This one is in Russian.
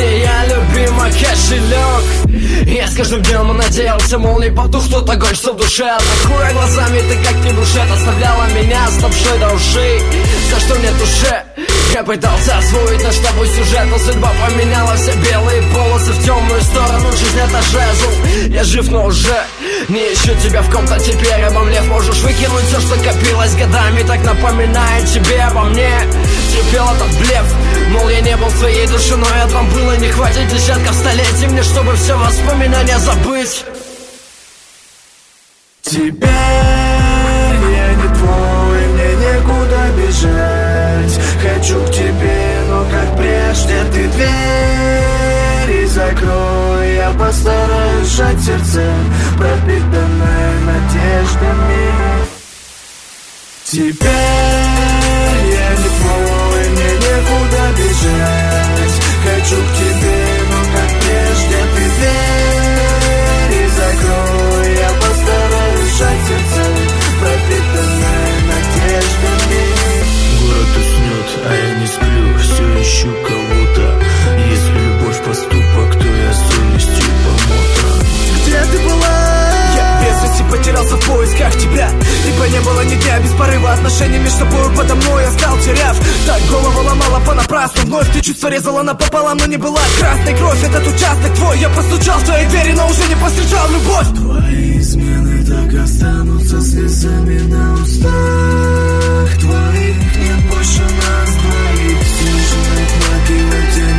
я любимый кошелек. Я с каждым днем надеялся, мол, не потухнут огонь, что в душе. Открой глазами, ты как не душет, оставляла меня с лапшой до ушей. За что мне душе? Я пытался освоить наш с тобой сюжет, но судьба поменяла все белые полосы в темную сторону. Жизнь это жезл, я жив, но уже не ищу тебя в ком-то теперь. Обомлев, можешь выкинуть все, что копилось годами, так напоминает тебе обо мне. Терпел этот блеф, мол, я не был в твоей душе, но этого было не хватит десятков столетий мне, чтобы все воспоминания забыть. Теперь я не твой, мне некуда бежать. Хочу к тебе, но как прежде ты двери закрой. Я постараюсь сжать сердце, пропитанное надеждами. Теперь я не твой, мне некуда бежать. Хочу к тебе, но как прежде ты двери закрой. Я постараюсь сжать сердце, пропитанное надеждами. Город уснет, а я не сплю, все ищу кого-то. Если любовь поступок, то я совестью помотан. Где ты была? Я без вести потерялся в поисках тебя. Ибо не было ни дня без порыва отношений между тобой подо мной я стал теряв. Так голову ломала понапрасну. Вновь ты чуть порезала напополам, но не была красной кровь. Этот участок твой, я постучал в твои двери, но уже не повстречал любовь. Твои измены так останутся слезами на устах твоих. Нет больше нас двоих. Снежный плакиватель